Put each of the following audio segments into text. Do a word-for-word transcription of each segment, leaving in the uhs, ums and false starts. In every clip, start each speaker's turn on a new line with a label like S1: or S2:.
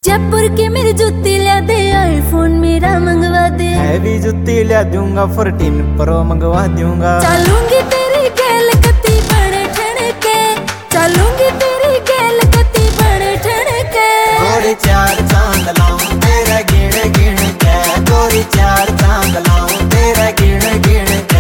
S1: जयपुर के मेरी जुत्ती ला दे, आईफोन मेरा मंगवा दे।
S2: हैवी जुत्ती ला दूंगा, फोर्टीन प्रो मंगवा दूंगा।
S1: चलूंगी तेरी गैल कती बड़े ठणके, चलूंगी तेरी गैल कती बड़े ठणके।
S2: गोरी चार चांद लाऊं तेरा गिण गिण के, गोरी चार चांद लाऊं तेरा गिण गिण के।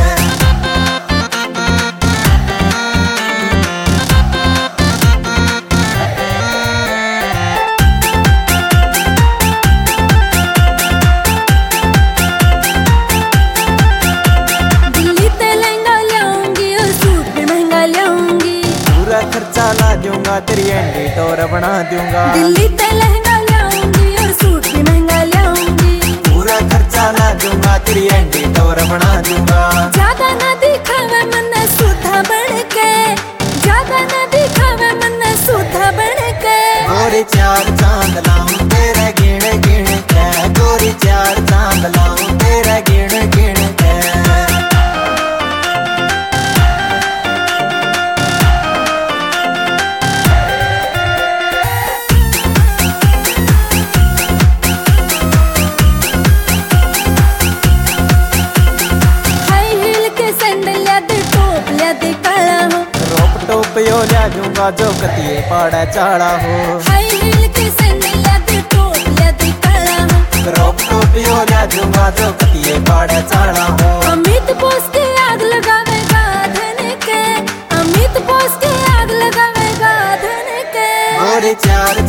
S2: खर्चा ला दूंगा, तेरी एंडी टोर बना दूंगा।
S1: दिल्ली ते लहंगा लाऊंगी और सूट भी महंगा लाऊंगी।
S2: पूरा खर्चा ला दूंगा, तेरी एंडी टोर बना दूंगा।
S1: ज्यादा ना दिखावे मन सुधा बन के, ज्यादा ना दिखावे मन सुधा बन के।
S2: गोरी चार चांद लाऊं तेरा गिण गिण के, गोरी चार चांद लाऊं तेरा गिण गिण के। टोपियो ला दूंगा जो कतिये पाड़ा चाड़ा हो।
S1: हाई हील के सैंडल ला दे, टोप ला दे काला हो।
S2: क्रॉप टोपियो ला दूंगा जो कतिये पाड़ा चाड़ा हो।
S1: अमित बोस के आग लगावेगा धन के, अमित बोस के आग लगावेगा धन के।
S2: गोरी चार